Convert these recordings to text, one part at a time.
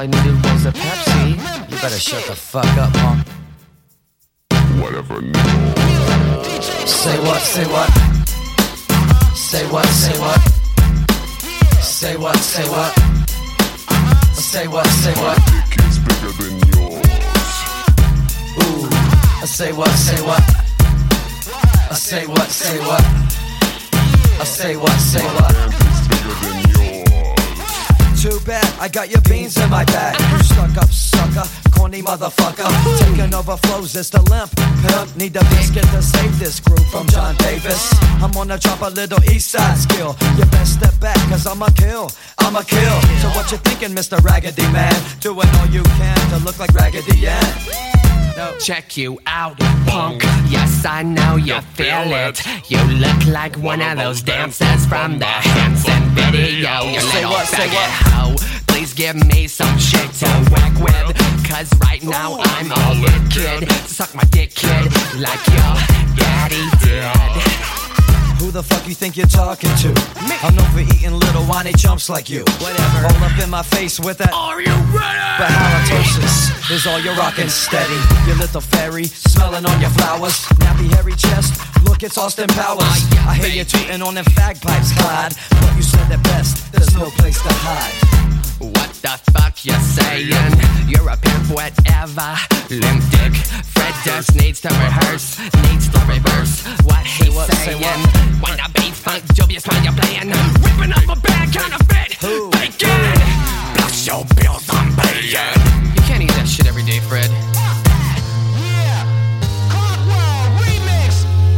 I needed was a Pepsi. You better shut the fuck up, punk. Whatever, no. Say what, say what? Say what, say what? Say what, say what? Say what, say what? My dick is bigger than yours. Ooh, say what, say what? Say what, say what? Say what, say what? My hand is bigger than yours. Too bad, I got your beans in my bag. You stuck up, sucker, corny motherfucker. Taking over flows, it's the limp pimp. Need a biscuit to save this group from John Davis. I'm gonna drop a little east side skill. You best step back, cause I'ma kill. So what you thinking, Mr. Raggedy Man? Doing all you can to look like Raggedy Ann. No. Check you out, punk. Yes, I know you feel it. You look like one of those dancers from the Hanson video. You little faggot hoe. Please give me some shit to whack with. Cause right now I'm a lit kid. Suck my dick, kid, like your daddy did. Who the fuck you think you're talking to? I'm known for eating little whiny chumps like you. Whatever. All up in my face with that. Are you ready? But halitosis is all you're rocking steady. Your little fairy, smelling on your flowers. Nappy hairy chest, look it's Austin Powers. I hear you tweeting on them fag pipes, Clyde. But you said it best, there's no place to hide. What the fuck you saying? You're a pimp, whatever. Limp dick. Fred just needs to rehearse, needs to reverse what he's saying. When the beat funk, dubious when you're playing. Whipping up a bad counterfeit, bacon. Plus your bills I'm paying. You can't eat that shit every day, Fred. Yeah, Caldwell remix.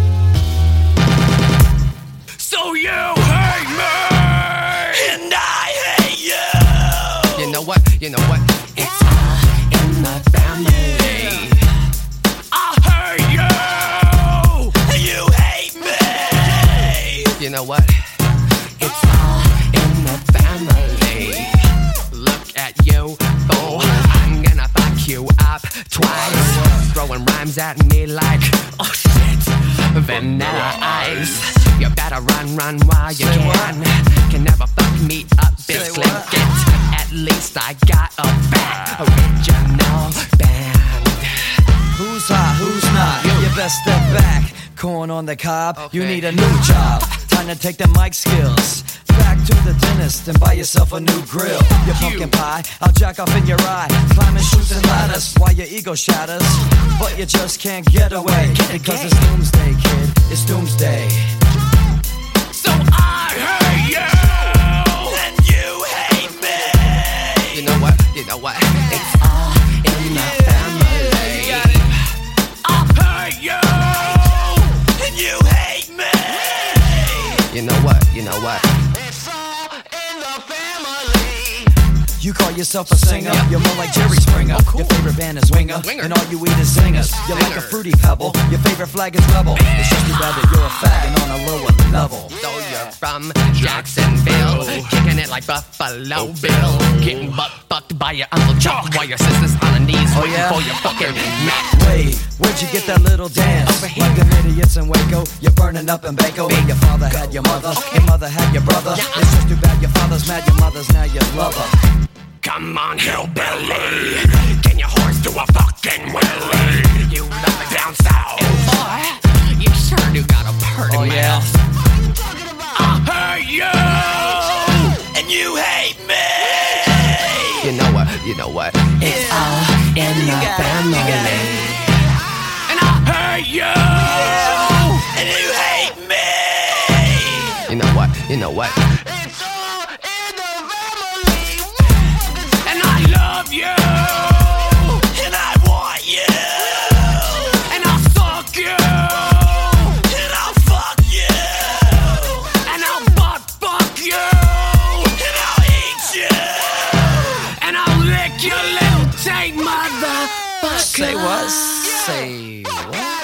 So you hate me, and I hate you. You know what? You know what? It's all in the family. I hate you, and you hate me. You know what? It's all in the family. Look at you, fool. I'm gonna fuck you up twice. Throwing rhymes at me like, oh shit, vanilla ice. You better run while you can never fuck me up, bitch. Click it. At least I got a fat original band. Who's hot, who's not? You best step back. Corn on the cob, you need a new job. Time to take the mic skills back to the dentist and buy yourself a new grill. Your pumpkin pie, I'll jack up in your eye. Climbing chutes and ladders while your ego shatters. But you just can't get away. Because it's doomsday, kid. It's doomsday. So I hate you, and you hate me. You know what? You know what? It's all in the family. I hate you, and you hate me. You know what? You know what? It's all in the family. You call yourself a singer, you're more like Jerry Springer. Your favorite band is Winger, and all you eat is zingers. You're like a fruity pebble, your favorite flag is Rebel. It's just too bad that you're a fag and on a lower level. So you're from Jacksonville, kicking it like Buffalo Bill, getting butt fucked by your Uncle Joe while your sister's on her knees waiting for your fucking Mac. Wait, where'd you get that little dance? Like them idiots in Waco, you're burning up in Baco. And your father had your mother, your mother had your brother. It's just too bad your father's mad, your mother's now your lover. Come on, hillbilly, can your horse do a fucking wheelie? You love it down south, boy, you sure do got a pretty mouth. I hate you, and you hate me. You know what? You know what? It's all in the family. And I hate you, and you hate me. You know what? You know what? It's all in the family. And I love you, and I want you, and I'll suck you, and I'll fuck you, and I'll butt fuck you, and I'll eat you, and I'll lick your little taint, motherfucker. Say what? Say what?